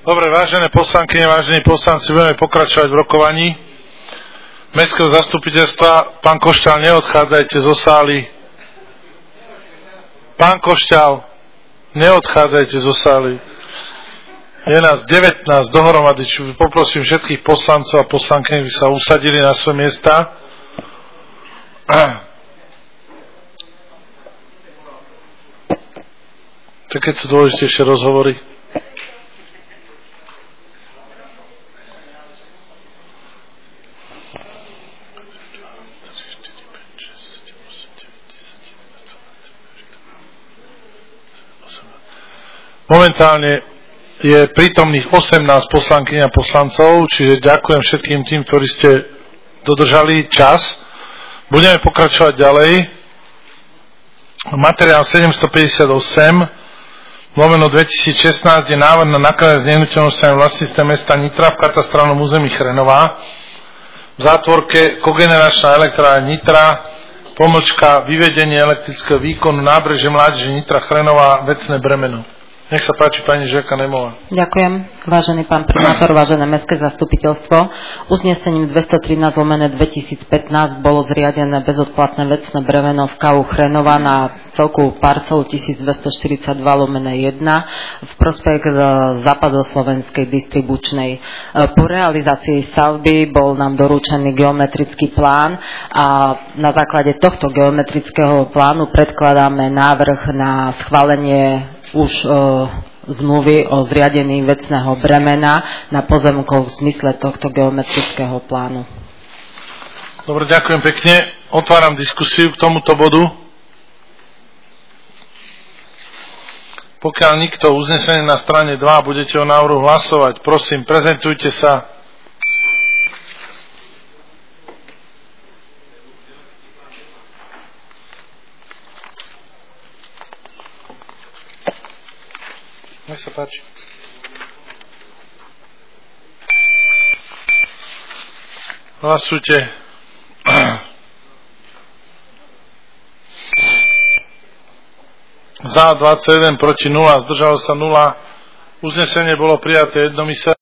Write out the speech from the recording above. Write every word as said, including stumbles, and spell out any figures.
Dobre, vážené poslankyne, vážení poslanci, budeme pokračovať v rokovaní Mestského zastupiteľstva. Pán Košťal, neodchádzajte zo sály. Pán Košťal, neodchádzajte zo sály. Je nás devätnásť dohromady, čiže poprosím všetkých poslancov a poslankyň, aby sa usadili na svoje miesta. Tak keď sú dôležitejšie rozhovory. Momentálne je prítomných osemnásť poslankyň a poslancov, čiže ďakujem všetkým tým, ktorí ste dodržali čas. Budeme pokračovať ďalej. Materiál sedemstopäťdesiatosem lomeno dvetisícšestnásť je návrh na nakladanie s nehnuteľnosťami vlastníctve mesta Nitra v katastrálnom území Chrenová. V zátvorke kogeneračná elektrárne Nitra, pomlčka vyvedenie elektrického výkonu nábreže mládeže Nitra Chrenová, vecné bremeno. Nech sa páči, pani Žerka Nemová. Ďakujem, vážený pán primátor, vážené mestské zastupiteľstvo. Uznesením dvestotrinásť lomeno dvetisícpätnásť bolo zriadené bezodplatné vecné bremeno v ká ú Chrenová na celkovú parcelu tisícdvestoštyridsaťdva lomeno jeden v prospech západoslovenskej distribučnej. Po realizácii stavby bol nám doručený geometrický plán a na základe tohto geometrického plánu predkladáme návrh na schválenie už e, zmluvy o zriadení vecného bremena na pozemkov v zmysle tohto geometrického plánu. Dobre, ďakujem pekne. Otváram diskusiu k tomuto bodu. Pokiaľ nikto uznesenie na strane dva budete o návrhu hlasovať, prosím, prezentujte sa. Nech sa páči. Hlasujte. Za dvadsaťjeden, proti nula, zdržalo sa nula. Uznesenie bolo prijaté jednomyseľne.